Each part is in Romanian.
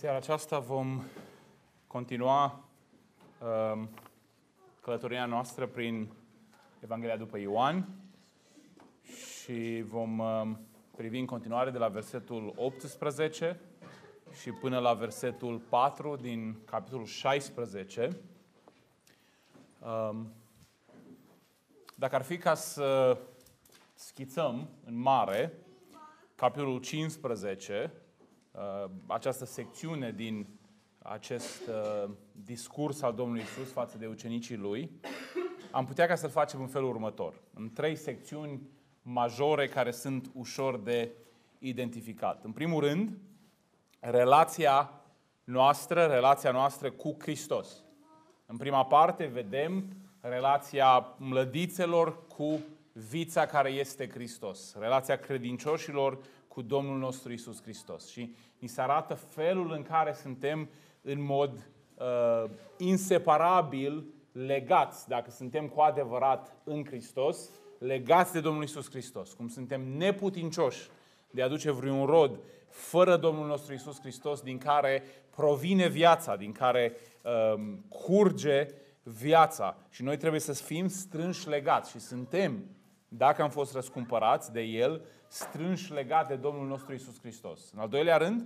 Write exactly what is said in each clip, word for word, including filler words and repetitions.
seara aceasta vom continua uh, călătoria noastră prin Evanghelia după Ioan și vom uh, privi în continuare de la versetul optsprezece și până la versetul patru din capitolul șaisprezece. Uh, dacă ar fi ca să schițăm în mare capitolul cincisprezece, această secțiune din acest uh, discurs al Domnului Iisus față de ucenicii Lui, am putea ca să-l facem în felul următor. În trei secțiuni majore care sunt ușor de identificat. În primul rând, relația noastră, relația noastră cu Hristos. În prima parte vedem relația mlădițelor cu vița care este Hristos. Relația credincioșilor cu Domnul nostru Iisus Hristos. Și ni se arată felul în care suntem în mod uh, inseparabil legați, dacă suntem cu adevărat în Hristos, legați de Domnul Iisus Hristos. Cum suntem neputincioși de a aduce vreun rod fără Domnul nostru Iisus Hristos, din care provine viața, din care uh, curge viața. Și noi trebuie să fim strânși legați și suntem, dacă am fost răscumpărați de El, strânși legați de Domnul nostru Iisus Hristos. În al doilea rând,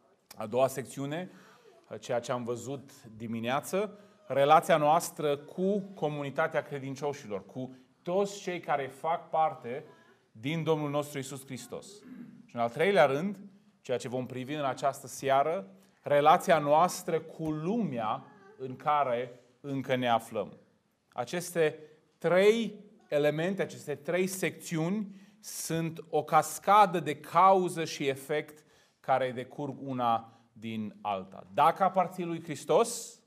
a doua secțiune, ceea ce am văzut dimineață, relația noastră cu comunitatea credincioșilor, cu toți cei care fac parte din Domnul nostru Iisus Hristos. Și în al treilea rând, ceea ce vom privi în această seară, relația noastră cu lumea în care încă ne aflăm. Aceste trei elemente, aceste trei secțiuni sunt o cascadă de cauză și efect care decurg una din alta. Dacă aparții lui Hristos,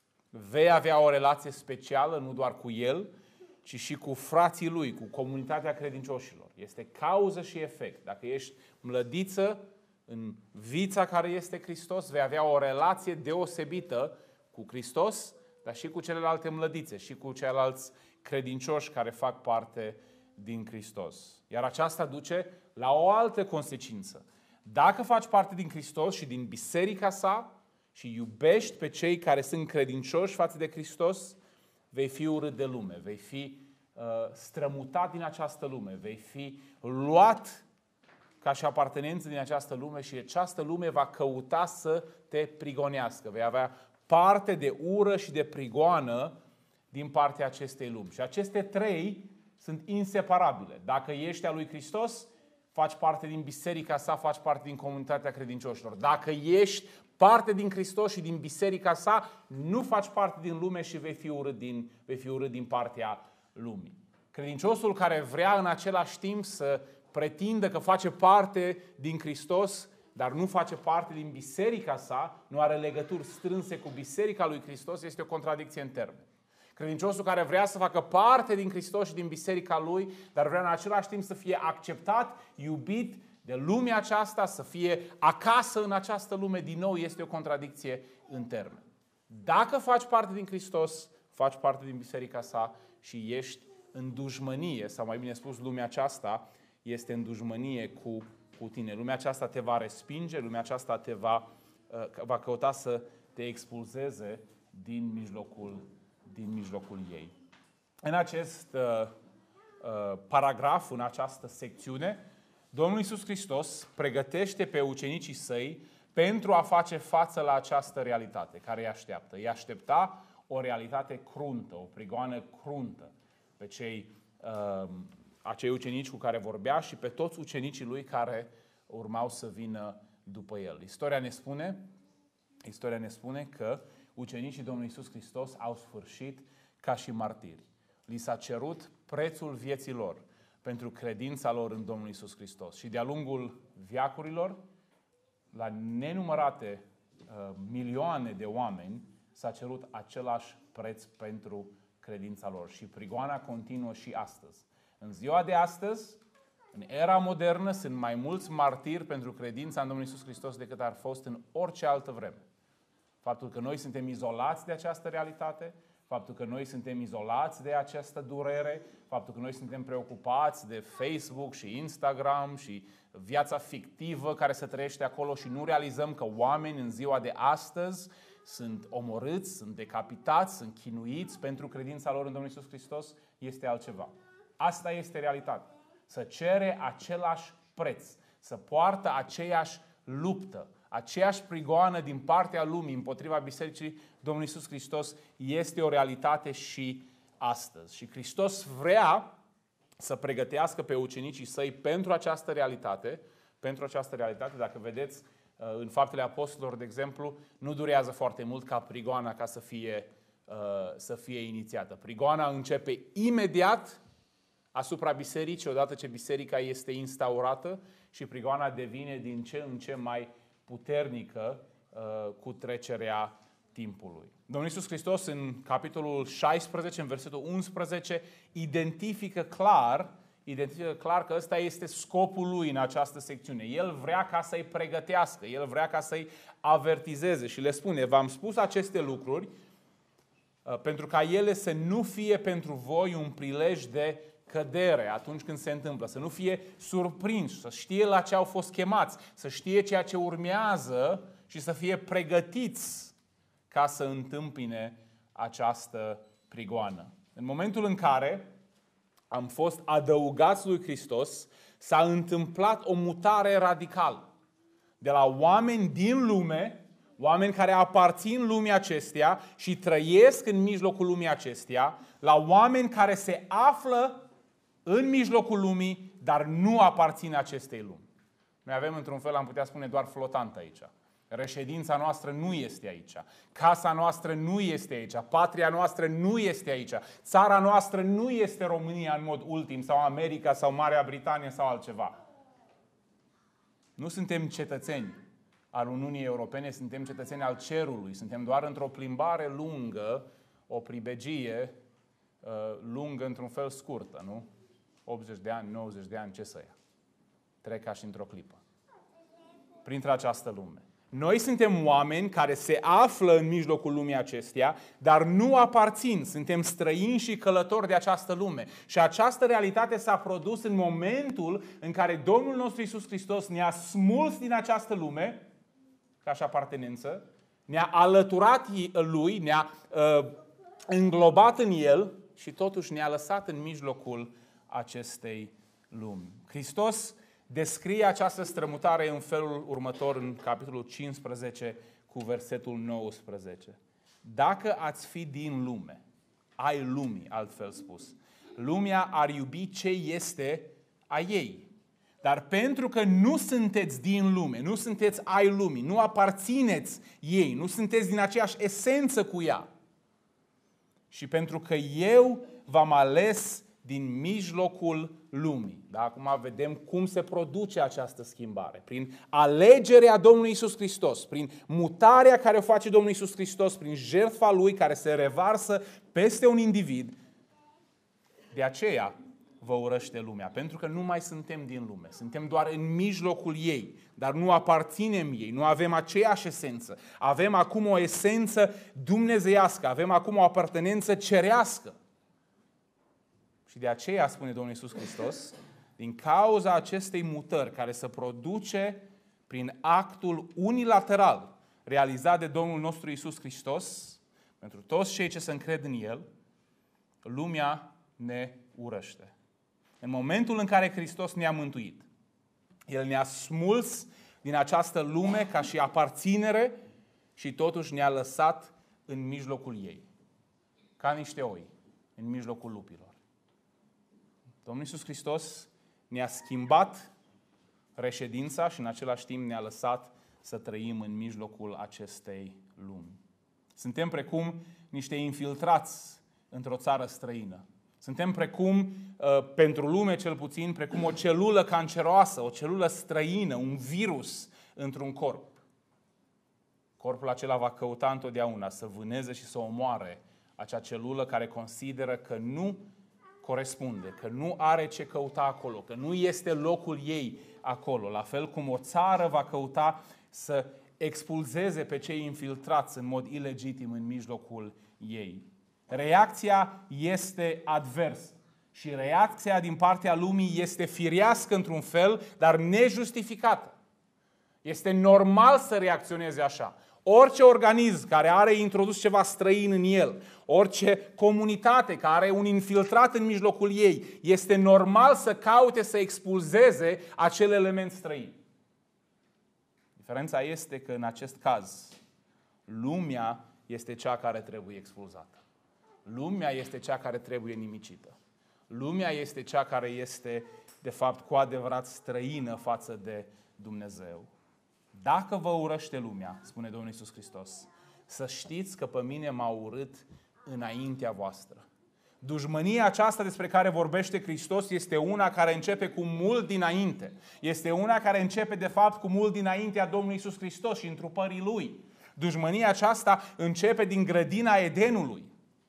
vei avea o relație specială, nu doar cu El, ci și cu frații Lui, cu comunitatea credincioșilor. Este cauză și efect. Dacă ești mlădiță în vița care este Hristos, vei avea o relație deosebită cu Hristos, dar și cu celelalte mlădițe, și cu ceilalți credincioși care fac parte din Hristos. Iar aceasta duce la o altă consecință. Dacă faci parte din Hristos și din biserica sa și iubești pe cei care sunt credincioși față de Hristos, vei fi urât de lume, vei fi uh, strămutat din această lume, vei fi luat ca și apartenență din această lume și această lume va căuta să te prigonească. Vei avea parte de ură și de prigoană din partea acestei lumi. Și aceste trei sunt inseparabile. Dacă ești al lui Hristos, faci parte din biserica sa, faci parte din comunitatea credincioșilor. Dacă ești parte din Hristos și din biserica sa, nu faci parte din lume și vei fi urât din, vei fi urât din partea lumii. Credinciosul care vrea în același timp să pretindă că face parte din Hristos, dar nu face parte din biserica sa, nu are legături strânse cu biserica lui Hristos, este o contradicție în termeni. Credinciosul care vrea să facă parte din Hristos și din biserica lui, dar vrea în același timp să fie acceptat, iubit de lumea aceasta, să fie acasă în această lume, din nou este o contradicție în termeni. Dacă faci parte din Hristos, faci parte din biserica sa și ești în dușmănie, sau mai bine spus, lumea aceasta este în dușmănie cu, cu tine. Lumea aceasta te va respinge, lumea aceasta te va, va căuta să te expulzeze din mijlocul din mijlocul ei. În acest uh, uh, paragraf, în această secțiune, Domnul Iisus Hristos pregătește pe ucenicii săi pentru a face față la această realitate care îi așteaptă. Îi aștepta o realitate cruntă, o prigoană cruntă pe cei, uh, acei ucenici cu care vorbea și pe toți ucenicii lui care urmau să vină după el. Istoria ne spune, istoria ne spune că ucenicii Domnului Iisus Hristos au sfârșit ca și martiri. Li s-a cerut prețul vieții lor pentru credința lor în Domnul Iisus Hristos. Și de-a lungul veacurilor, la nenumărate uh, milioane de oameni, s-a cerut același preț pentru credința lor. Și prigoana continuă și astăzi. În ziua de astăzi, în era modernă, sunt mai mulți martiri pentru credința în Domnul Iisus Hristos decât ar fost în orice altă vreme. Faptul că noi suntem izolați de această realitate, faptul că noi suntem izolați de această durere, faptul că noi suntem preocupați de Facebook și Instagram și viața fictivă care se trăiește acolo și nu realizăm că oameni în ziua de astăzi sunt omorâți, sunt decapitați, sunt chinuiți pentru credința lor în Domnul Iisus Hristos, este altceva. Asta este realitatea. Să cere același preț, să poartă aceeași luptă, aceeași prigoană din partea lumii împotriva Bisericii Domnului Iisus Hristos este o realitate și astăzi. Și Hristos vrea să pregătească pe ucenicii săi pentru această realitate, pentru această realitate. Dacă vedeți în Faptele Apostolilor, de exemplu, nu durează foarte mult ca prigoana ca să fie, să fie inițiată. Prigoana începe imediat asupra bisericii, odată ce biserica este instaurată și prigoana devine din ce în ce mai puternică cu trecerea timpului. Domnul Iisus Hristos în capitolul șaisprezece, în versetul unsprezece, identifică clar, identifică clar că ăsta este scopul lui în această secțiune. El vrea ca să-i pregătească, el vrea ca să-i avertizeze și le spune: v-am spus aceste lucruri pentru ca ele să nu fie pentru voi un prilej de cădere atunci când se întâmplă, să nu fie surprinși, să știe la ce au fost chemați, să știe ceea ce urmează și să fie pregătiți ca să întâmpine această prigoană. În momentul în care am fost adăugați lui Hristos, s-a întâmplat o mutare radicală. De la oameni din lume, oameni care aparțin lumii acesteia și trăiesc în mijlocul lumii acesteia, la oameni care se află în mijlocul lumii, dar nu aparțin acestei lumi. Noi avem, într-un fel, am putea spune, doar flotant aici. Reședința noastră nu este aici. Casa noastră nu este aici. Patria noastră nu este aici. Țara noastră nu este România în mod ultim, sau America, sau Marea Britanie, sau altceva. Nu suntem cetățeni al Uniunii Europene, suntem cetățeni al cerului. Suntem doar într-o plimbare lungă, o pribegie lungă, într-un fel scurtă, nu? optzeci de ani, nouăzeci de ani, ce să ia? Trec ca și într-o clipă. Printre această lume. Noi suntem oameni care se află în mijlocul lumii acesteia, dar nu aparțin. Suntem străini și călători de această lume. Și această realitate s-a produs în momentul în care Domnul nostru Iisus Hristos ne-a smuls din această lume, ca și apartenență, ne-a alăturat Lui, ne-a uh, înglobat în El și totuși ne-a lăsat în mijlocul acestei lumi. Hristos descrie această strămutare în felul următor în capitolul cincisprezece cu versetul nouăsprezece. Dacă ați fi din lume, ai lumii, altfel spus, lumea ar iubi ce este a ei. Dar pentru că nu sunteți din lume, nu sunteți ai lumii, nu aparțineți ei, nu sunteți din aceeași esență cu ea, și pentru că eu v-am ales din mijlocul lumii. Da? Acum vedem cum se produce această schimbare. Prin alegerea Domnului Iisus Hristos, prin mutarea care o face Domnul Iisus Hristos, prin jertfa Lui care se revarsă peste un individ. De aceea vă urăște lumea, pentru că nu mai suntem din lume. Suntem doar în mijlocul ei, dar nu aparținem ei, nu avem aceeași esență. Avem acum o esență dumnezeiască, avem acum o apartenență cerească. Și de aceea, spune Domnul Iisus Hristos, din cauza acestei mutări care se produce prin actul unilateral realizat de Domnul nostru Iisus Hristos, pentru toți cei ce se încred în El, lumea ne urăște. În momentul în care Hristos ne-a mântuit, El ne-a smuls din această lume ca și aparținere și totuși ne-a lăsat în mijlocul ei, ca niște oi, în mijlocul lupilor. Domnul Iisus Hristos ne-a schimbat reședința și în același timp ne-a lăsat să trăim în mijlocul acestei lumi. Suntem precum niște infiltrați într-o țară străină. Suntem precum, pentru lume cel puțin, precum o celulă canceroasă, o celulă străină, un virus într-un corp. Corpul acela va căuta întotdeauna să vâneze și să omoare acea celulă care consideră că nu corespunde, că nu are ce căuta acolo, că nu este locul ei acolo. La fel cum o țară va căuta să expulzeze pe cei infiltrați în mod ilegitim în mijlocul ei. Reacția este adversă. Și reacția din partea lumii este firească într-un fel, dar nejustificată. Este normal să reacționeze așa. Orice organism care are introdus ceva străin în el, orice comunitate care are un infiltrat în mijlocul ei, este normal să caute să expulzeze acel element străin. Diferența este că în acest caz, lumea este cea care trebuie expulzată. Lumea este cea care trebuie nimicită. Lumea este cea care este, de fapt, cu adevărat străină față de Dumnezeu. Dacă vă urăște lumea, spune Domnul Iisus Hristos, să știți că pe mine m-a urât înaintea voastră. Dușmânia aceasta despre care vorbește Hristos este una care începe cu mult dinainte. Este una care începe, de fapt, cu mult dinaintea Domnului Iisus Hristos și întrupării Lui. Dușmânia aceasta începe din grădina Edenului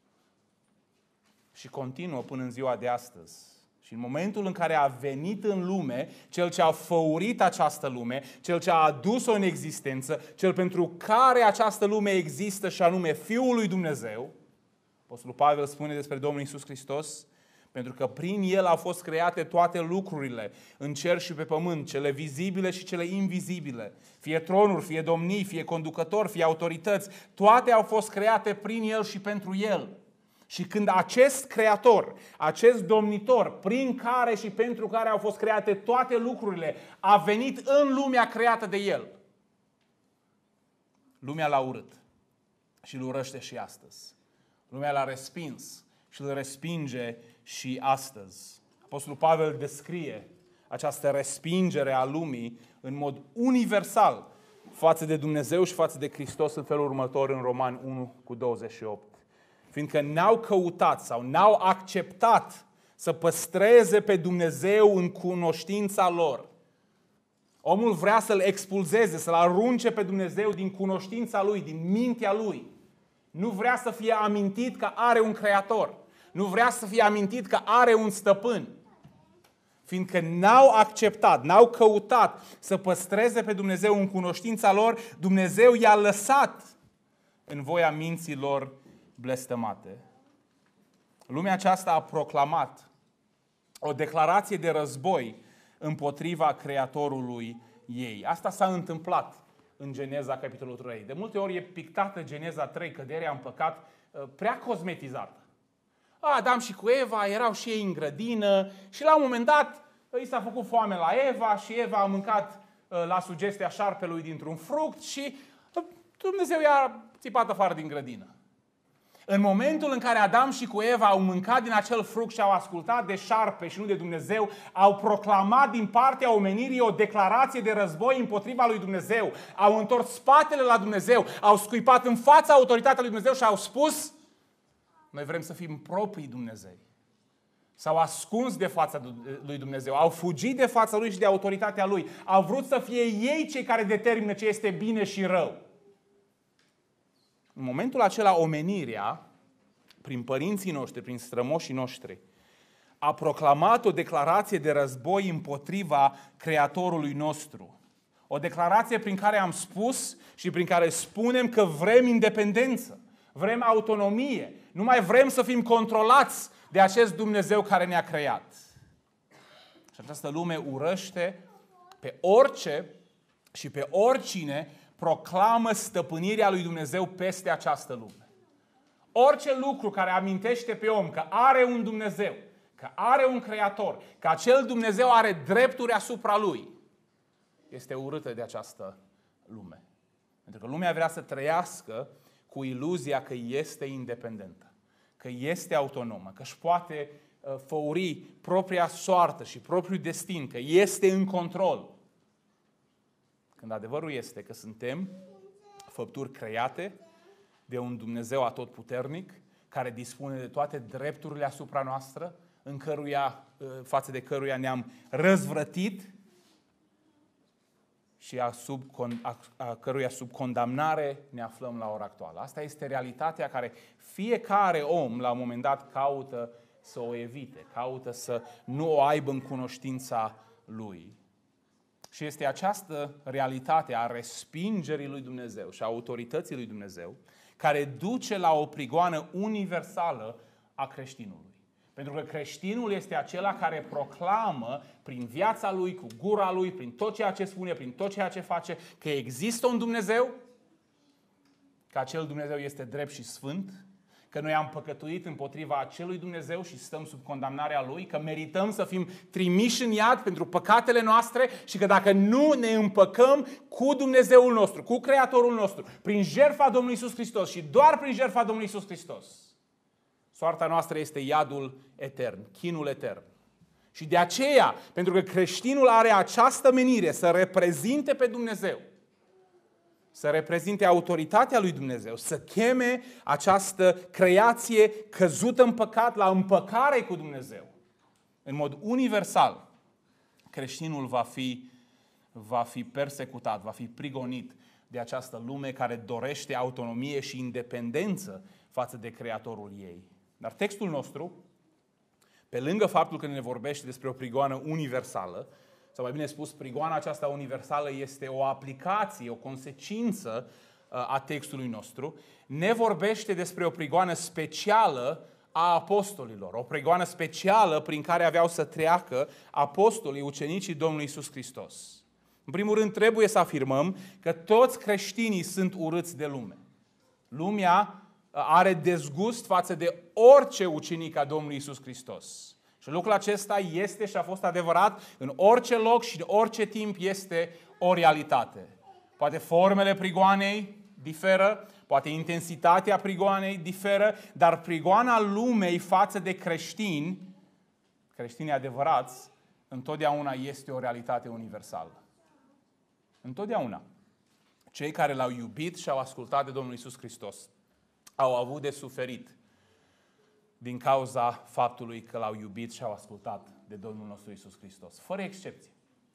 și continuă până în ziua de astăzi. Și în momentul în care a venit în lume, cel ce a făurit această lume, cel ce a adus-o în existență, cel pentru care această lume există și anume Fiul lui Dumnezeu, Apostolul Pavel spune despre Domnul Iisus Hristos, pentru că prin El au fost create toate lucrurile, în cer și pe pământ, cele vizibile și cele invizibile, fie tronuri, fie domnii, fie conducători, fie autorități, toate au fost create prin El și pentru El. Și când acest creator, acest domnitor, prin care și pentru care au fost create toate lucrurile, a venit în lumea creată de El, lumea l-a urât și îl urăște și astăzi. Lumea l-a respins și îl respinge și astăzi. Apostolul Pavel descrie această respingere a lumii în mod universal față de Dumnezeu și față de Hristos în felul următor în Romani unu cu douăzeci și opt. Fiindcă n-au căutat sau n-au acceptat să păstreze pe Dumnezeu în cunoștința lor. Omul vrea să-L expulzeze, să-L arunce pe Dumnezeu din cunoștința lui, din mintea lui. Nu vrea să fie amintit că are un creator. Nu vrea să fie amintit că are un stăpân. Fiindcă n-au acceptat, n-au căutat să păstreze pe Dumnezeu în cunoștința lor, Dumnezeu i-a lăsat în voia minții lor blestemate. Lumea aceasta a proclamat o declarație de război împotriva Creatorului ei. Asta s-a întâmplat în Geneza, capitolul trei. De multe ori e pictată Geneza trei, căderea în păcat, prea cosmetizată. Adam și cu Eva erau și ei în grădină și la un moment dat i s-a făcut foame la Eva și Eva a mâncat la sugestia șarpelui dintr-un fruct și Dumnezeu i-a țipat afară din grădină. În momentul în care Adam și cu Eva au mâncat din acel fruct și au ascultat de șarpe și nu de Dumnezeu, au proclamat din partea omenirii o declarație de război împotriva lui Dumnezeu. Au întors spatele la Dumnezeu, au scuipat în fața autoritatea lui Dumnezeu și au spus: noi vrem să fim proprii Dumnezei. S-au ascuns de fața lui Dumnezeu, au fugit de fața lui și de autoritatea lui. Au vrut să fie ei cei care determină ce este bine și rău. În momentul acela, omenirea, prin părinții noștri, prin strămoșii noștri, a proclamat o declarație de război împotriva Creatorului nostru. O declarație prin care am spus și prin care spunem că vrem independență, vrem autonomie, nu mai vrem să fim controlați de acest Dumnezeu care ne-a creat. Și această lume urăște pe orice și pe oricine proclamă stăpânirea lui Dumnezeu peste această lume. Orice lucru care amintește pe om că are un Dumnezeu, că are un Creator, că acel Dumnezeu are drepturi asupra lui, este urâtă de această lume. Pentru că lumea vrea să trăiască cu iluzia că este independentă, că este autonomă, că își poate făuri propria soartă și propriul destin, că este în control. Când adevărul este că suntem făpturi create de un Dumnezeu atotputernic, care dispune de toate drepturile asupra noastră, în căruia, față de căruia ne-am răzvrătit și a, sub, a, a căruia sub condamnare ne aflăm la ora actuală. Asta este realitatea care fiecare om la un moment dat caută să o evite, caută să nu o aibă în cunoștința lui. Și este această realitate a respingerii lui Dumnezeu și a autorității lui Dumnezeu care duce la o prigoană universală a creștinului. Pentru că creștinul este acela care proclamă prin viața lui, cu gura lui, prin tot ceea ce spune, prin tot ceea ce face, că există un Dumnezeu, că acel Dumnezeu este drept și sfânt, că noi am păcătuit împotriva acelui Dumnezeu și stăm sub condamnarea Lui, că merităm să fim trimiși în iad pentru păcatele noastre și că dacă nu ne împăcăm cu Dumnezeul nostru, cu Creatorul nostru, prin jertfa Domnului Iisus Hristos și doar prin jertfa Domnului Iisus Hristos, soarta noastră este iadul etern, chinul etern. Și de aceea, pentru că creștinul are această menire să reprezinte pe Dumnezeu, să reprezinte autoritatea lui Dumnezeu, să cheme această creație căzută în păcat la împăcare cu Dumnezeu. În mod universal, creștinul va fi, va fi persecutat, va fi prigonit de această lume care dorește autonomie și independență față de Creatorul ei. Dar textul nostru, pe lângă faptul că ne vorbește despre o prigoană universală, sau mai bine spus, prigoana aceasta universală este o aplicație, o consecință a textului nostru, ne vorbește despre o prigoană specială a apostolilor, o prigoană specială prin care aveau să treacă apostolii, ucenicii Domnului Iisus Hristos. În primul rând, trebuie să afirmăm că toți creștinii sunt urâți de lume. Lumea are dezgust față de orice ucenic a Domnului Iisus Hristos. Și lucrul acesta este și a fost adevărat în orice loc și în orice timp, este o realitate. Poate formele prigoanei diferă, poate intensitatea prigoanei diferă, dar prigoana lumei față de creștini, creștinii adevărați, întotdeauna este o realitate universală. Întotdeauna. Cei care l-au iubit și au ascultat de Domnul Iisus Hristos au avut de suferit din cauza faptului că l-au iubit și au ascultat de Domnul nostru Iisus Hristos. Fără excepție.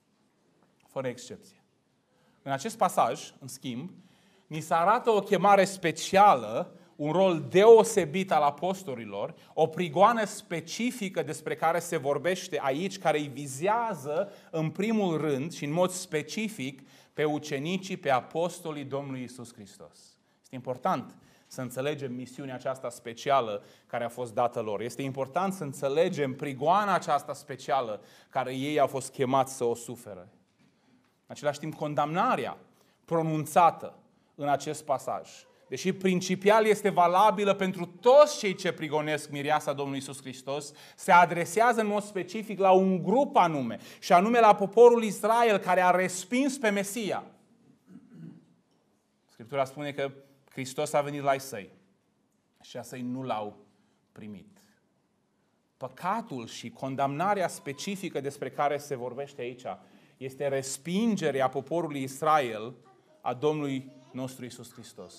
Fără excepție. În acest pasaj, în schimb, ni se arată o chemare specială, un rol deosebit al apostolilor, o prigoană specifică despre care se vorbește aici, care îi vizează în primul rând și în mod specific pe ucenicii, pe apostolii Domnului Iisus Hristos. Este important să înțelegem misiunea aceasta specială care a fost dată lor. Este important să înțelegem prigoana aceasta specială care ei au fost chemați să o sufere. În același timp, condamnarea pronunțată în acest pasaj, deși principial este valabilă pentru toți cei ce prigonesc mireasa Domnului Iisus Hristos, se adresează în mod specific la un grup anume, și anume la poporul Israel care a respins pe Mesia. Scriptura spune că Hristos a venit la ai săi și a săi nu l-au primit. Păcatul și condamnarea specifică despre care se vorbește aici este respingerea poporului Israel a Domnului nostru Iisus Hristos.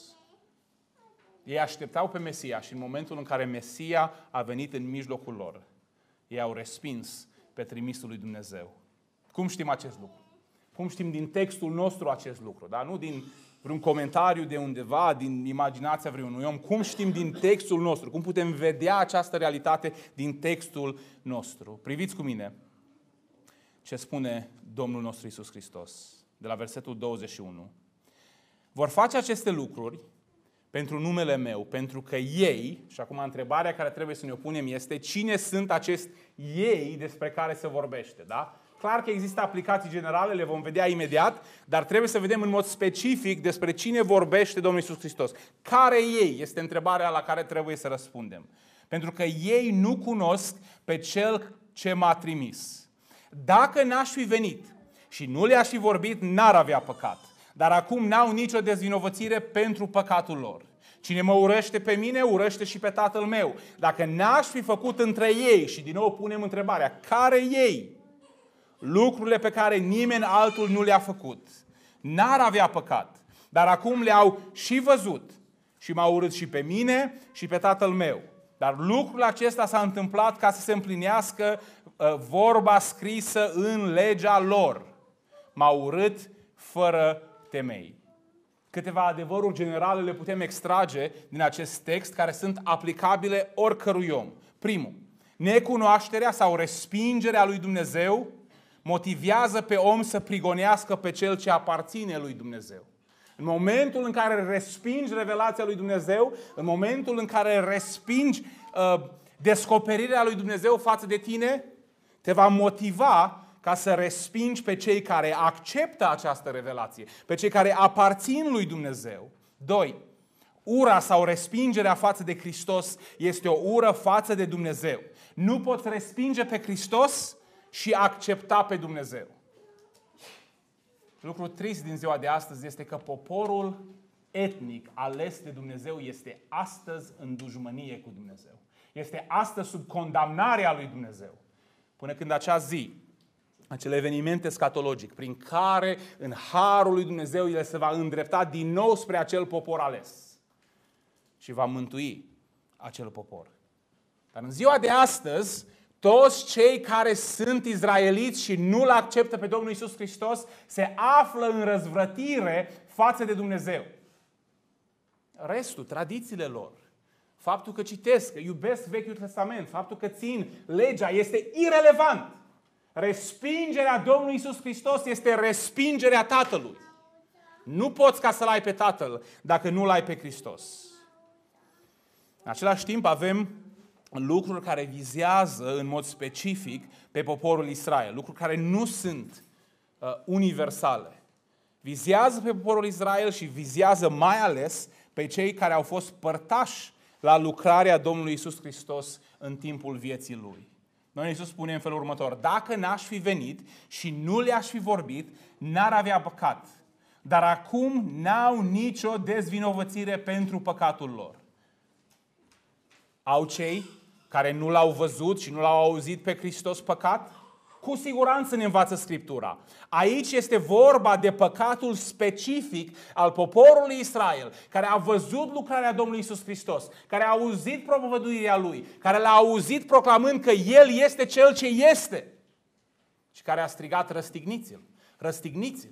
Ei așteptau pe Mesia și în momentul în care Mesia a venit în mijlocul lor, ei au respins pe trimisul lui Dumnezeu. Cum știm acest lucru? Cum știm din textul nostru acest lucru? Da? Nu din vreun comentariu de undeva, din imaginația vreunui om. Cum știm din textul nostru? Cum putem vedea această realitate din textul nostru? Priviți cu mine ce spune Domnul nostru Iisus Hristos, de la versetul douăzeci și unu. Vor face aceste lucruri pentru numele meu, pentru că ei, și acum întrebarea care trebuie să ne o punem este, cine sunt acești ei despre care se vorbește, da? Clar că există aplicații generale, le vom vedea imediat, dar trebuie să vedem în mod specific despre cine vorbește Domnul Iisus Hristos. Care ei? Este întrebarea la care trebuie să răspundem. Pentru că ei nu cunosc pe Cel ce m-a trimis. Dacă n-aș fi venit și nu le-aș fi vorbit, n-ar avea păcat. Dar acum n-au nicio dezvinovățire pentru păcatul lor. Cine mă urăște pe mine, urăște și pe Tatăl meu. Dacă n-aș fi făcut între ei, și din nou punem întrebarea, care ei? Lucrurile pe care nimeni altul nu le-a făcut, n-ar avea păcat. Dar acum le-au și văzut și m-au urât și pe mine și pe Tatăl meu. Dar lucrul acesta s-a întâmplat ca să se împlinească uh, vorba scrisă în legea lor. M-au urât fără temei. Câteva adevăruri generale le putem extrage din acest text care sunt aplicabile oricărui om. Primul, necunoașterea sau respingerea lui Dumnezeu motivează pe om să prigonească pe cel ce aparține lui Dumnezeu. În momentul în care respingi revelația lui Dumnezeu, în momentul în care respingi uh, Descoperirea lui Dumnezeu față de tine te va motiva ca să respingi pe cei care acceptă această revelație, pe cei care aparțin lui Dumnezeu. Doi, ura sau respingerea față de Hristos este o ură față de Dumnezeu. Nu poți respinge pe Hristos și accepta pe Dumnezeu. Lucrul trist din ziua de astăzi este că poporul etnic ales de Dumnezeu este astăzi în dușmănie cu Dumnezeu. Este astăzi sub condamnarea lui Dumnezeu. Până când acea zi, acel eveniment escatologic prin care în harul lui Dumnezeu El se va îndrepta din nou spre acel popor ales și va mântui acel popor. Dar în ziua de astăzi, toți cei care sunt izraeliți și nu-L acceptă pe Domnul Iisus Hristos se află în răzvrătire față de Dumnezeu. Restul, tradițiile lor, faptul că citesc, că iubesc Vechiul Testament, faptul că țin legea, este irelevant. Respingerea Domnului Iisus Hristos este respingerea Tatălui. Nu poți ca să-L ai pe Tatăl dacă nu-L ai pe Hristos. În același timp avem lucruri care vizează în mod specific pe poporul Israel, lucruri care nu sunt uh, universale. Vizează pe poporul Israel și vizează mai ales pe cei care au fost părtași la lucrarea Domnului Iisus Hristos în timpul vieții Lui. Domnul Iisus spune în felul următor: dacă n-aș fi venit și nu le-aș fi vorbit, n-ar avea păcat. Dar acum n-au nicio dezvinovățire pentru păcatul lor. Au cei care nu l-au văzut și nu l-au auzit pe Hristos păcat? Cu siguranță ne învață Scriptura. Aici este vorba de păcatul specific al poporului Israel, care a văzut lucrarea Domnului Iisus Hristos, care a auzit propovăduirea Lui, care l-a auzit proclamând că El este Cel ce este și care a strigat: răstigniți-l, răstigniți-l.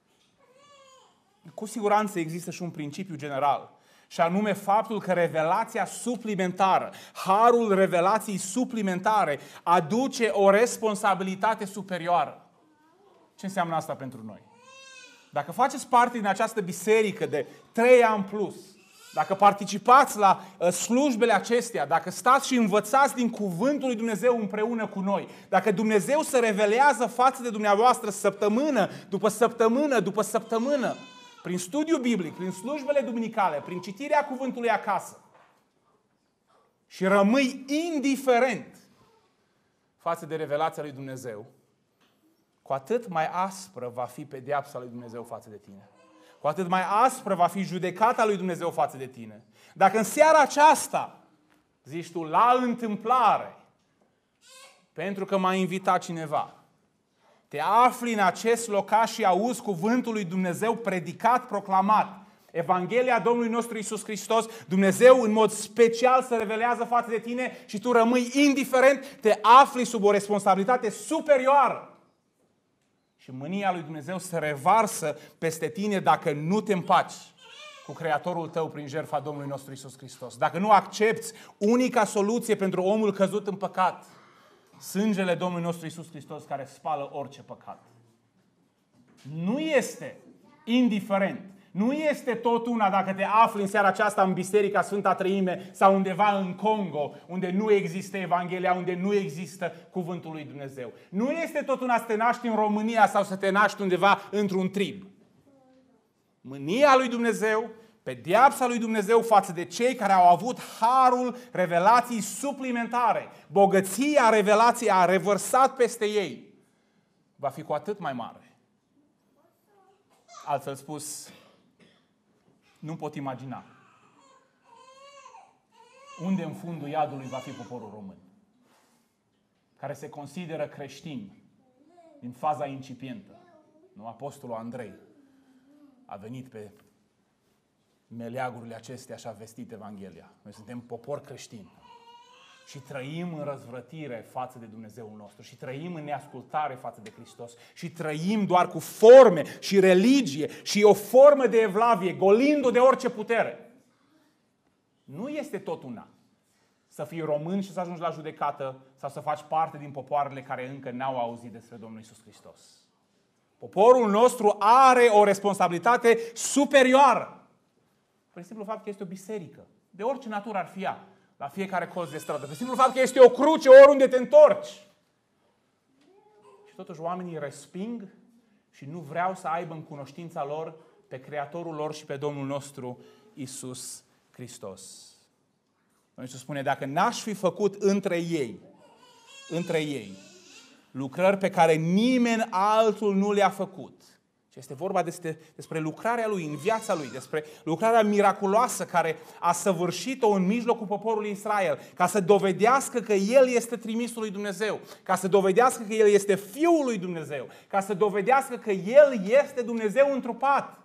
Cu siguranță există și un principiu general, și anume faptul că revelația suplimentară, harul revelației suplimentare, aduce o responsabilitate superioară. Ce înseamnă asta pentru noi? Dacă faceți parte din această biserică de trei ani plus, dacă participați la slujbele acestea, dacă stați și învățați din cuvântul lui Dumnezeu împreună cu noi, dacă Dumnezeu se revelează față de dumneavoastră săptămână după săptămână după săptămână, prin studiu biblic, prin slujbele duminicale, prin citirea cuvântului acasă, și rămâi indiferent față de revelația lui Dumnezeu, cu atât mai aspră va fi pedeapsa lui Dumnezeu față de tine. Cu atât mai aspră va fi judecata lui Dumnezeu față de tine. Dacă în seara aceasta zici tu: la întâmplare, pentru că m-a invitat cineva, te afli în acest locaș și auzi cuvântul lui Dumnezeu predicat, proclamat, Evanghelia Domnului nostru Iisus Hristos, Dumnezeu în mod special se revelează față de tine și tu rămâi indiferent, te afli sub o responsabilitate superioară. Și mânia lui Dumnezeu se revarsă peste tine dacă nu te împaci cu Creatorul tău prin jertfa Domnului nostru Iisus Hristos. Dacă nu accepți unica soluție pentru omul căzut în păcat, sângele Domnului nostru Iisus Hristos care spală orice păcat. Nu este indiferent. Nu este tot una dacă te afli în seara aceasta în Biserica Sfânta Treime sau undeva în Congo, unde nu există Evanghelia, unde nu există Cuvântul lui Dumnezeu. Nu este tot una să te naști în România sau să te naști undeva într-un trib. Mânia lui Dumnezeu, pedeapsa lui Dumnezeu față de cei care au avut harul revelației suplimentare, bogăția revelației a revărsat peste ei, va fi cu atât mai mare. Altfel spus, nu pot imagina unde în fundul iadului va fi poporul român, care se consideră creștini din faza incipientă. Nu, Apostolul Andrei a venit pe meleagurile acestea și a vestit Evanghelia. Noi suntem popor creștin și trăim în răzvrătire față de Dumnezeul nostru și trăim în neascultare față de Hristos și trăim doar cu forme și religie și o formă de evlavie, golind-o de orice putere. Nu este tot una să fii român și să ajungi la judecată sau să faci parte din popoarele care încă n-au auzit despre Domnul Iisus Hristos. Poporul nostru are o responsabilitate superioară. Prin simplu fapt că este o biserică, de orice natură ar fi ea, la fiecare colț de stradă. Pe simplul fapt că este o cruce oriunde te întorci. Și totuși oamenii resping și nu vreau să aibă în cunoștința lor pe Creatorul lor și pe Domnul nostru Iisus Hristos. Domnul Iisus spune, dacă n-aș fi făcut între ei, între ei, lucrări pe care nimeni altul nu le-a făcut. Și este vorba despre, despre lucrarea Lui în viața Lui, despre lucrarea miraculoasă care a săvârșit-o în mijlocul poporului Israel, ca să dovedească că El este trimisul lui Dumnezeu, ca să dovedească că El este Fiul lui Dumnezeu, ca să dovedească că El este Dumnezeu întrupat.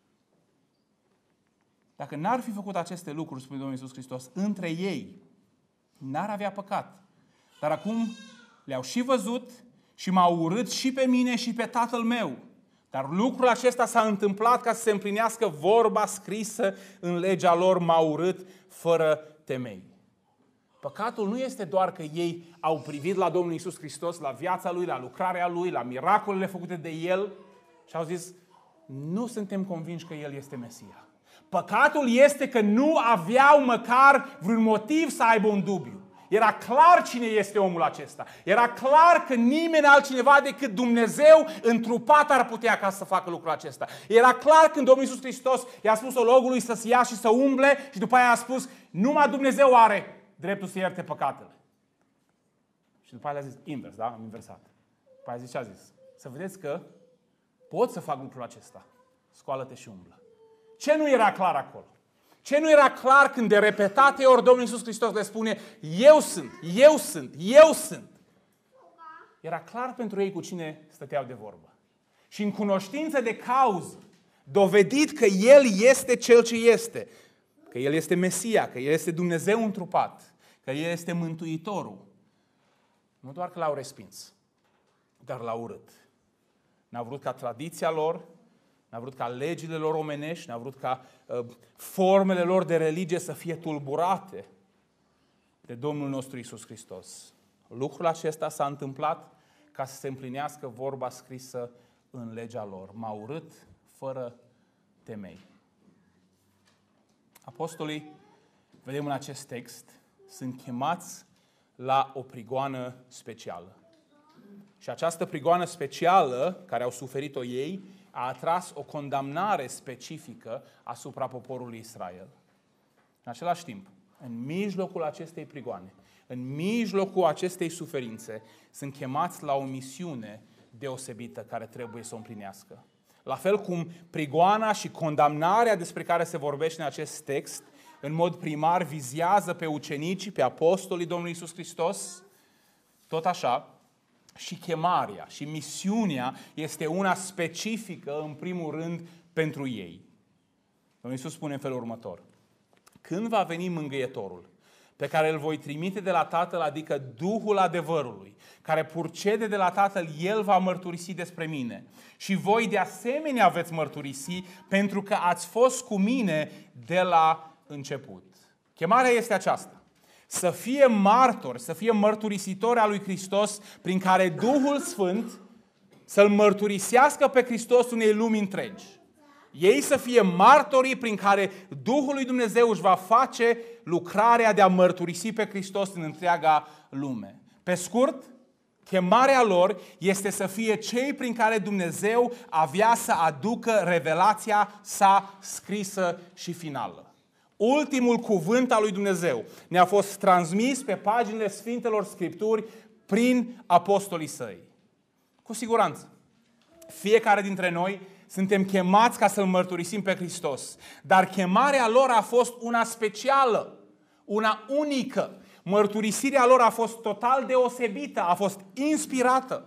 Dacă n-ar fi făcut aceste lucruri, spune Domnul Iisus Hristos, între ei, n-ar avea păcat. Dar acum le-au și văzut și m-au urât și pe mine și pe Tatăl meu. Dar lucrul acesta s-a întâmplat ca să se împlinească vorba scrisă în legea lor, m-au urât fără temei. Păcatul nu este doar că ei au privit la Domnul Iisus Hristos, la viața Lui, la lucrarea Lui, la miracolele făcute de El și au zis, nu suntem convinși că El este Mesia. Păcatul este că nu aveau măcar vreun motiv să aibă un dubiu. Era clar cine este omul acesta. Era clar că nimeni altcineva decât Dumnezeu întrupat ar putea ca să facă lucrul acesta. Era clar când Domnul Iisus Hristos i-a spus ologului să se ia și să umble și după aia a spus, numai Dumnezeu are dreptul să ierte păcatele. Și după aia a zis, invers, da? Am inversat. După aia a zis ce a zis? Să vedeți că pot să fac lucrul acesta. Scoală-te și umblă. Ce nu era clar acolo? Ce nu era clar când de repetate ori Domnul Iisus Hristos le spune, eu sunt, eu sunt, eu sunt. Era clar pentru ei cu cine stăteau de vorbă. Și în cunoștință de cauză, dovedit că El este Cel ce este, că El este Mesia, că El este Dumnezeu întrupat, că El este Mântuitorul. Nu doar că L-au respins, dar L-au urât. N-au vrut ca tradiția lor, n-a vrut ca legile lor omenești, n-a vrut ca uh, formele lor de religie să fie tulburate de Domnul nostru Iisus Hristos. Lucrul acesta s-a întâmplat ca să se împlinească vorba scrisă în legea lor. M-a urât fără temei. Apostolii, vedem în acest text, sunt chemați la o prigoană specială. Și această prigoană specială, care au suferit-o ei, a atras o condamnare specifică asupra poporului Israel. În același timp, în mijlocul acestei prigoane, în mijlocul acestei suferințe, sunt chemați la o misiune deosebită care trebuie să o împlinească. La fel cum prigoana și condamnarea despre care se vorbește în acest text, în mod primar vizează pe ucenicii, pe apostolii Domnului Iisus Hristos, tot așa, și chemarea și misiunea este una specifică, în primul rând, pentru ei. Domnul Iisus spune în felul următor. Când va veni Mângâietorul, pe care îl voi trimite de la Tatăl, adică Duhul adevărului, care purcede de la Tatăl, El va mărturisi despre mine. Și voi de asemenea veți mărturisi, pentru că ați fost cu mine de la început. Chemarea este aceasta. Să fie martori, să fie mărturisitori a lui Hristos, prin care Duhul Sfânt să-L mărturisească pe Hristos unei lumi întregi. Ei să fie martorii prin care Duhul lui Dumnezeu își va face lucrarea de a mărturisi pe Hristos în întreaga lume. Pe scurt, chemarea lor este să fie cei prin care Dumnezeu avea să aducă revelația sa scrisă și finală. Ultimul cuvânt al lui Dumnezeu ne-a fost transmis pe paginile Sfintelor Scripturi prin apostolii săi. Cu siguranță, fiecare dintre noi suntem chemați ca să-L mărturisim pe Hristos. Dar chemarea lor a fost una specială, una unică. Mărturisirea lor a fost total deosebită, a fost inspirată.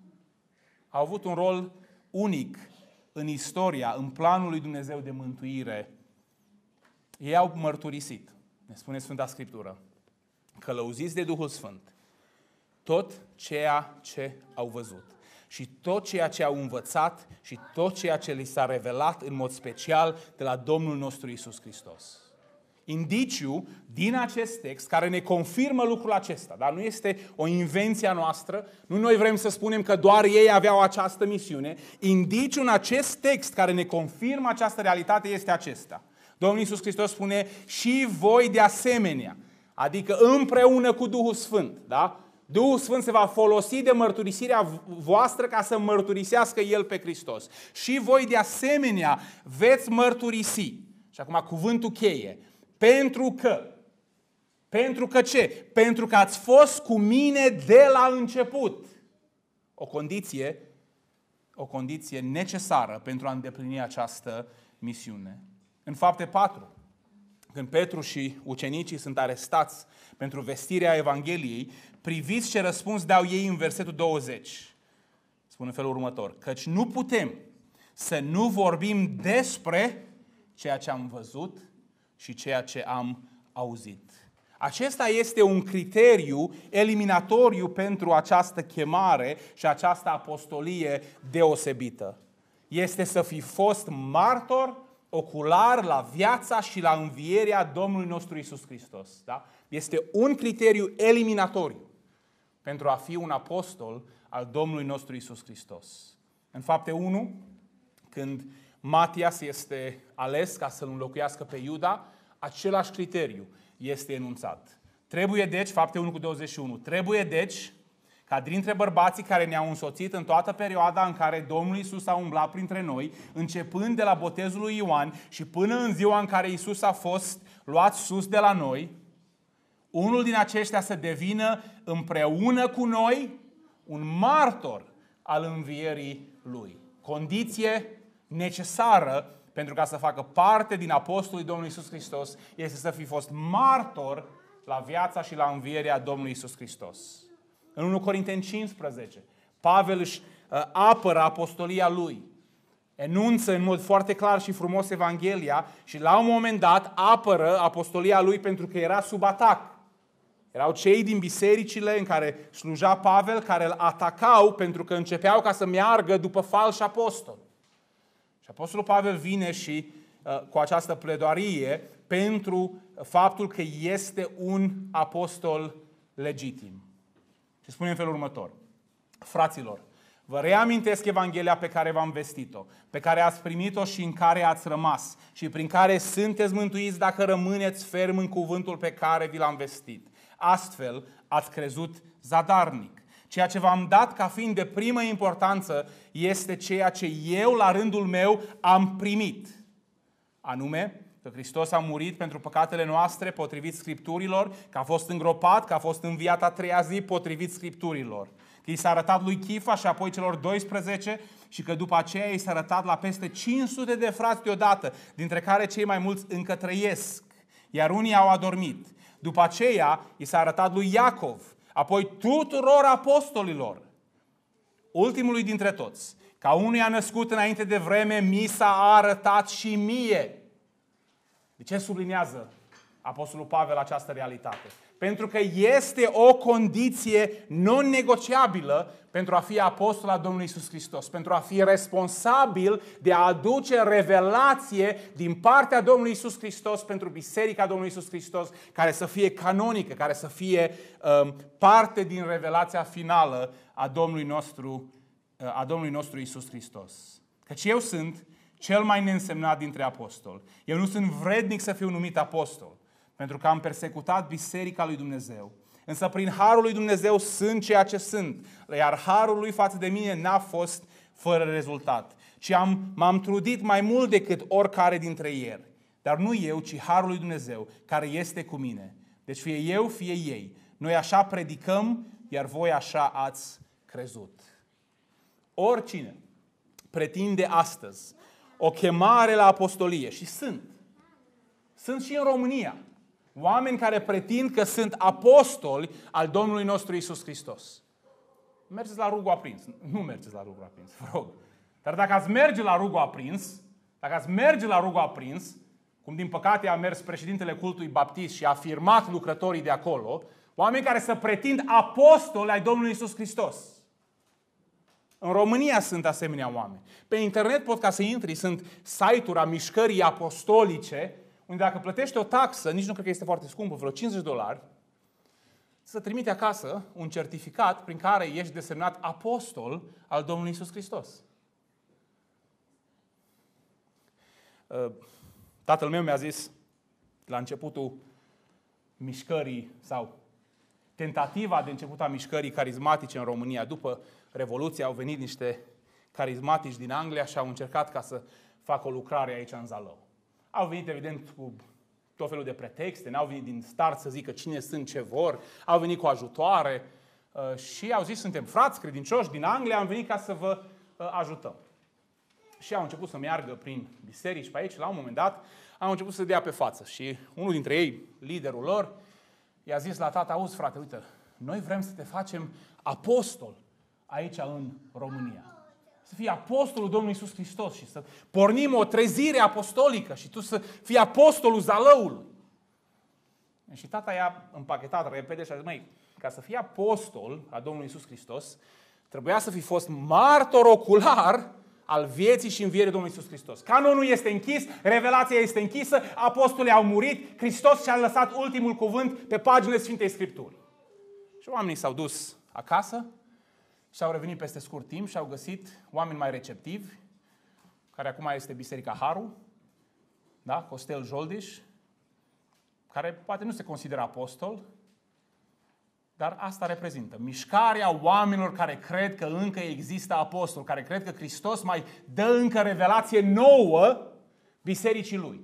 Au avut un rol unic în istoria, în planul lui Dumnezeu de mântuire. Ei au mărturisit, ne spune Sfânta Scriptură, călăuziți de Duhul Sfânt, tot ceea ce au văzut și tot ceea ce au învățat și tot ceea ce li s-a revelat în mod special de la Domnul nostru Iisus Hristos. Indiciu din acest text care ne confirmă lucrul acesta, dar nu este o invenție a noastră, nu noi vrem să spunem că doar ei aveau această misiune, indiciu în acest text care ne confirmă această realitate este acesta. Domnul Iisus Hristos spune, și voi de asemenea, Adică împreună cu Duhul Sfânt. Da? Duhul Sfânt se va folosi de mărturisirea voastră ca să mărturisească El pe Hristos. Și voi de asemenea veți mărturisi. Și acum cuvântul cheie. Pentru că. Pentru că ce? Pentru că ați fost cu mine de la început. O condiție, o condiție necesară pentru a îndeplini această misiune. În Fapte patru, când Petru și ucenicii sunt arestați pentru vestirea Evangheliei, priviți ce răspuns dau ei în versetul douăzeci. Spune în felul următor: căci nu putem să nu vorbim despre ceea ce am văzut și ceea ce am auzit. Acesta este un criteriu eliminatoriu pentru această chemare și această apostolie deosebită. Este să fi fost martor ocular la viața și la învierea Domnului nostru Iisus Hristos. Da? Este un criteriu eliminatoriu pentru a fi un apostol al Domnului nostru Iisus Hristos. În Fapte unu, când Matias este ales ca să-l înlocuiască pe Iuda, același criteriu este enunțat. Trebuie deci, Fapte unu cu douăzeci și unu, trebuie deci ca dintre bărbații care ne-au însoțit în toată perioada în care Domnul Iisus a umblat printre noi, începând de la botezul lui Ioan și până în ziua în care Iisus a fost luat sus de la noi, unul din aceștia să devină împreună cu noi un martor al învierii Lui. Condiție necesară pentru ca să facă parte din apostolii Domnului Iisus Hristos este să fi fost martor la viața și la învierea Domnului Iisus Hristos. În unu Corinteni cincisprezece, Pavel își uh, apără apostolia lui, enunță în mod foarte clar și frumos Evanghelia și la un moment dat apără apostolia lui pentru că era sub atac. Erau cei din bisericile în care sluja Pavel care îl atacau pentru că începeau ca să meargă după falși apostoli. Și apostolul Pavel vine și uh, cu această pledoarie pentru faptul că este un apostol legitim. Și spune în felul următor: fraților, vă reamintesc Evanghelia pe care v-am vestit-o, pe care ați primit-o și în care ați rămas și prin care sunteți mântuiți dacă rămâneți ferm în cuvântul pe care vi l-am vestit. Astfel ați crezut zadarnic. Ceea ce v-am dat ca fiind de primă importanță este ceea ce eu la rândul meu am primit. Anume, că Hristos a murit pentru păcatele noastre potrivit Scripturilor, că a fost îngropat, că a fost înviat a treia zi potrivit Scripturilor. Că i s-a arătat lui Chifa și apoi celor doisprezece și că după aceea i s-a arătat la peste cinci sute de frați deodată, dintre care cei mai mulți încă trăiesc, iar unii au adormit. După aceea i s-a arătat lui Iacov, apoi tuturor apostolilor, ultimului dintre toți. Ca unuia născut înainte de vreme, mi s-a arătat și mie. De ce sublinează apostolul Pavel această realitate? Pentru că este o condiție non-negociabilă pentru a fi apostol al Domnului Iisus Hristos, pentru a fi responsabil de a aduce revelație din partea Domnului Iisus Hristos pentru Biserica Domnului Iisus Hristos, care să fie canonică, care să fie um, parte din revelația finală a Domnului nostru, uh, a Domnului nostru Iisus Hristos. Căci eu sunt cel mai neînsemnat dintre apostoli. Eu nu sunt vrednic să fiu numit apostol, pentru că am persecutat Biserica lui Dumnezeu. Însă prin harul lui Dumnezeu sunt ceea ce sunt, iar harul lui față de mine n-a fost fără rezultat, ci am, m-am trudit mai mult decât oricare dintre ei. Dar nu eu, ci harul lui Dumnezeu, care este cu mine. Deci fie eu, fie ei. Noi așa predicăm, iar voi așa ați crezut. Oricine pretinde astăzi o chemare la apostolie, și sunt, sunt și în România, oameni care pretind că sunt apostoli al Domnului nostru Iisus Hristos. Mergeți la rugul aprins. Nu mergeți la rugul aprins, vă rog. Dar dacă ați merge la rugul aprins, dacă ați merge la rugul aprins, cum din păcate a mers președintele cultului baptist și a afirmat lucrătorii de acolo, oameni care să pretind apostoli ai Domnului Iisus Hristos. În România sunt asemenea oameni. Pe internet pot ca să intri, sunt site-uri a mișcării apostolice, unde dacă plătești o taxă, nici nu cred că este foarte scumpă, vreo cincizeci de dolari, să trimite acasă un certificat prin care ești desemnat apostol al Domnului Iisus Hristos. Tatăl meu mi-a zis la începutul mișcării sau tentativa de început a mișcării carismatice în România. După Revoluție au venit niște carismatici din Anglia și au încercat ca să facă o lucrare aici în Zalău. Au venit evident cu tot felul de pretexte, n-au venit din start să zică cine sunt, ce vor, au venit cu ajutoare și au zis suntem frați credincioși din Anglia, am venit ca să vă ajutăm. Și au început să meargă prin biserici pe aici, la un moment dat au început să dea pe față și unul dintre ei, liderul lor, i-a zis la tata, auzi frate, uite, noi vrem să te facem apostol aici în România. Să fii apostolul Domnului Iisus Hristos și să pornim o trezire apostolică și tu să fii apostolul Zalăului. Și tata i-a împachetat repede și a zis, măi, ca să fii apostol a Domnului Iisus Hristos, trebuia să fi fost martor ocular al vieții și învierii Domnului Iisus Hristos. Canonul este închis, revelația este închisă, apostolii au murit, Hristos și-a lăsat ultimul cuvânt pe paginile Sfintei Scripturi. Și oamenii s-au dus acasă și au revenit peste scurt timp și au găsit oameni mai receptivi, care acum este Biserica Haru, da? Costel Joldiș, care poate nu se consideră apostol, dar asta reprezintă mișcarea oamenilor care cred că încă există apostol, care cred că Hristos mai dă încă revelație nouă bisericii Lui.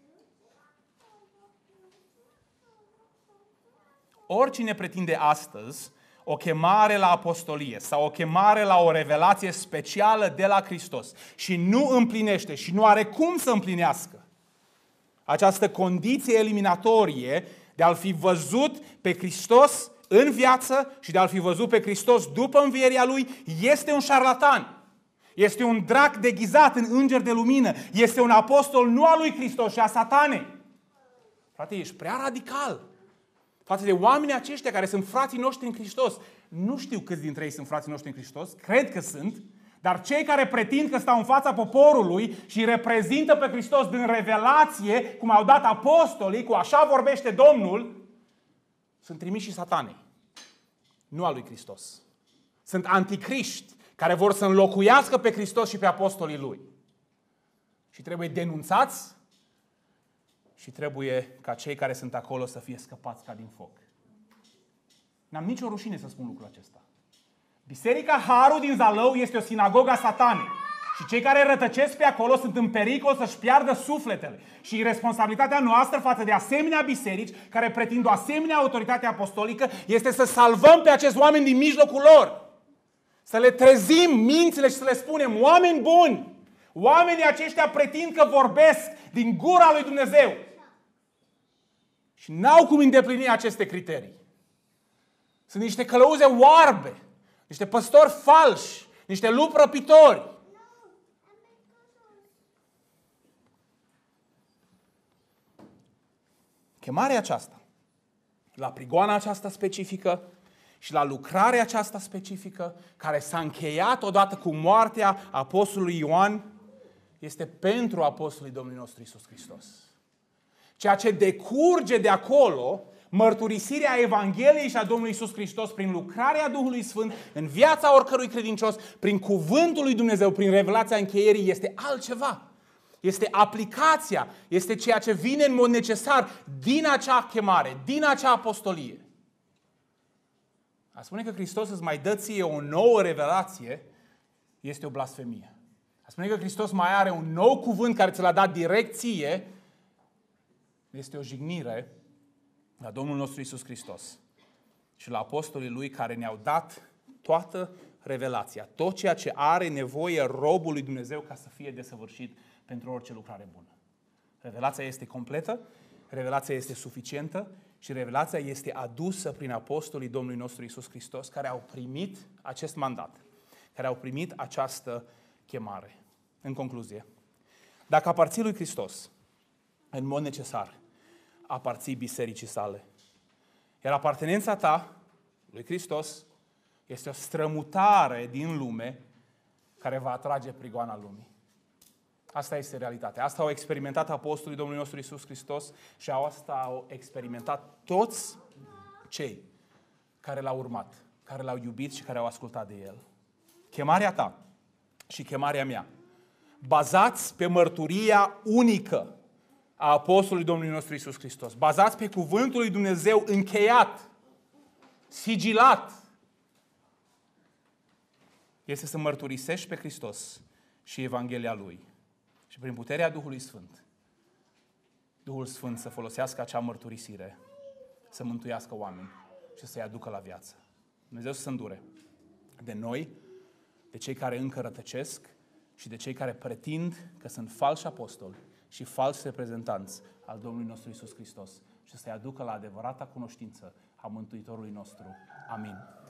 Oricine pretinde astăzi o chemare la apostolie sau o chemare la o revelație specială de la Hristos și nu împlinește și nu are cum să împlinească această condiție eliminatorie de a-L fi văzut pe Hristos în viață și de a-L fi văzut pe Hristos după învierea Lui, este un șarlatan. Este un drac deghizat în înger de lumină. Este un apostol nu al lui Hristos și a satanei. Frate, ești prea radical față de oamenii aceștia care sunt frații noștri în Hristos. Nu știu câți dintre ei sunt frații noștri în Hristos, cred că sunt, dar cei care pretind că stau în fața poporului și reprezintă pe Hristos din revelație, cum au dat apostolii, cu așa vorbește Domnul, sunt trimiși satanei, nu al lui Hristos. Sunt anticriști care vor să înlocuiască pe Hristos și pe apostolii Lui. Și trebuie denunțați și trebuie ca cei care sunt acolo să fie scăpați ca din foc. N-am nicio rușine să spun lucrul acesta. Biserica Haru din Zalău este o sinagogă a satanei. Și cei care rătăcesc pe acolo sunt în pericol să-și piardă sufletele. Și responsabilitatea noastră față de asemenea biserici care pretind o asemenea autoritate apostolică este să salvăm pe acești oameni din mijlocul lor. Să le trezim mințile și să le spunem, oameni buni, oamenii aceștia pretind că vorbesc din gura lui Dumnezeu. Și n-au cum îndeplini aceste criterii. Sunt niște călăuze oarbe, niște păstori falși, niște lupi răpitori. Chemarea aceasta, la prigoana aceasta specifică și la lucrarea aceasta specifică, care s-a încheiat odată cu moartea apostolului Ioan, este pentru apostolii Domnului nostru Iisus Hristos. Ceea ce decurge de acolo, mărturisirea Evangheliei și a Domnului Iisus Hristos prin lucrarea Duhului Sfânt în viața oricărui credincios, prin cuvântul lui Dumnezeu, prin revelația încheierii, este altceva. Este aplicația, este ceea ce vine în mod necesar din acea chemare, din acea apostolie. A spune că Hristos îți mai dă ție o nouă revelație este o blasfemie. A spune că Hristos mai are un nou cuvânt care ți l-a dat direct ție este o jignire la Domnul nostru Iisus Hristos și la apostolii Lui care ne-au dat toată revelația, tot ceea ce are nevoie robul lui Dumnezeu ca să fie desăvârșit pentru orice lucrare bună. Revelația este completă, revelația este suficientă și revelația este adusă prin apostolii Domnului nostru Iisus Hristos care au primit acest mandat, care au primit această chemare. În concluzie, dacă aparții lui Hristos, în mod necesar, aparții bisericii sale. Iar apartenența ta lui Hristos este o strămutare din lume care va atrage prigoana lumii. Asta este realitatea. Asta au experimentat apostolii Domnului nostru Iisus Hristos și asta au experimentat toți cei care l-au urmat, care l-au iubit și care au ascultat de El. Chemarea ta și chemarea mea, bazați pe mărturia unică a apostolului Domnului nostru Iisus Hristos, bazați pe cuvântul lui Dumnezeu încheiat, sigilat, este să mărturisești pe Hristos și Evanghelia Lui. Și prin puterea Duhului Sfânt, Duhul Sfânt să folosească acea mărturisire, să mântuiască oameni și să-i aducă la viață. Dumnezeu să se îndure de noi, de cei care încă rătăcesc și de cei care pretind că sunt falși apostoli și falși reprezentanți al Domnului nostru Iisus Hristos și să-i aducă la adevărata cunoștință a Mântuitorului nostru. Amin.